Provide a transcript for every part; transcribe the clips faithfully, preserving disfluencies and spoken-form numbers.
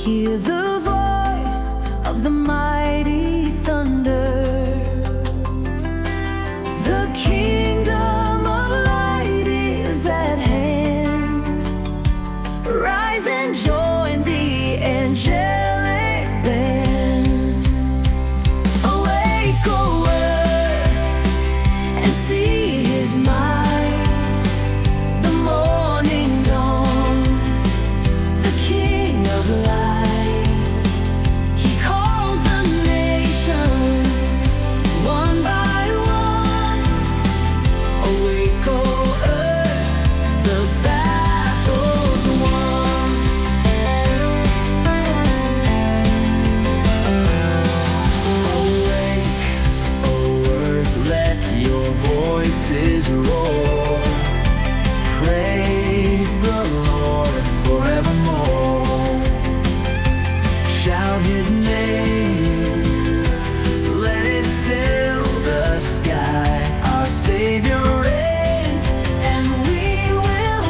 Hear the voice of the mighty thunder. The kingdom of light is at hand. Rise and join the angelic band. Awake, O earth, and see His might. The morning dawns, the King of light. He calls the nations one by one. Awake, O earth, the battle's won. Awake, O earth, let your voices roar. Praise the Lord forevermore. Shout His name, let it fill the sky. Our Savior reigns, and we will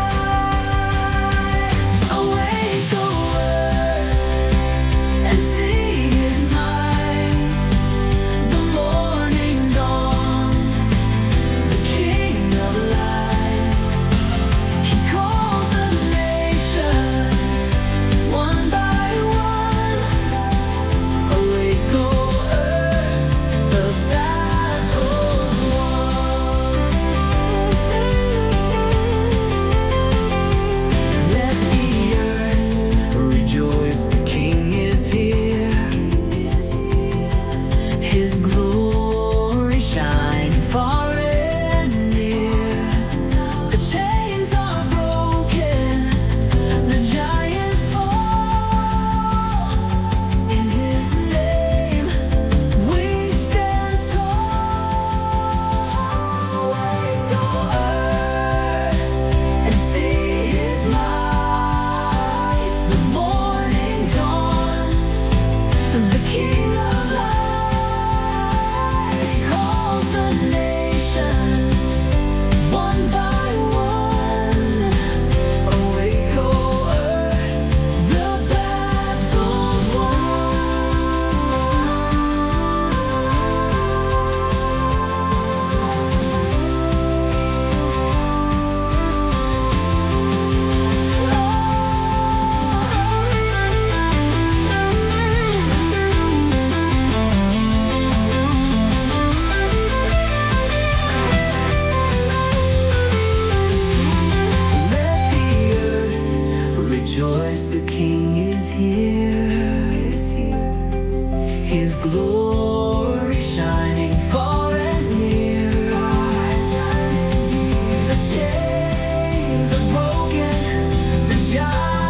rise. Awake, O earth, and see His might. The morning dawns, the King of light. He calls the nations one by one. Awake, O earth, the battle's won. Let the earth rejoice, the King is here. His glory shine far and near. The chains are broken, the giants fall. In His name we stand tall. Awake, O earth, and see His might. The morning dawns, the King of light. He calls the nations one by one. Awake, O earth, the battle's Let the earth rejoice, the King is here. His glory shining far and near. The chains are broken, the giants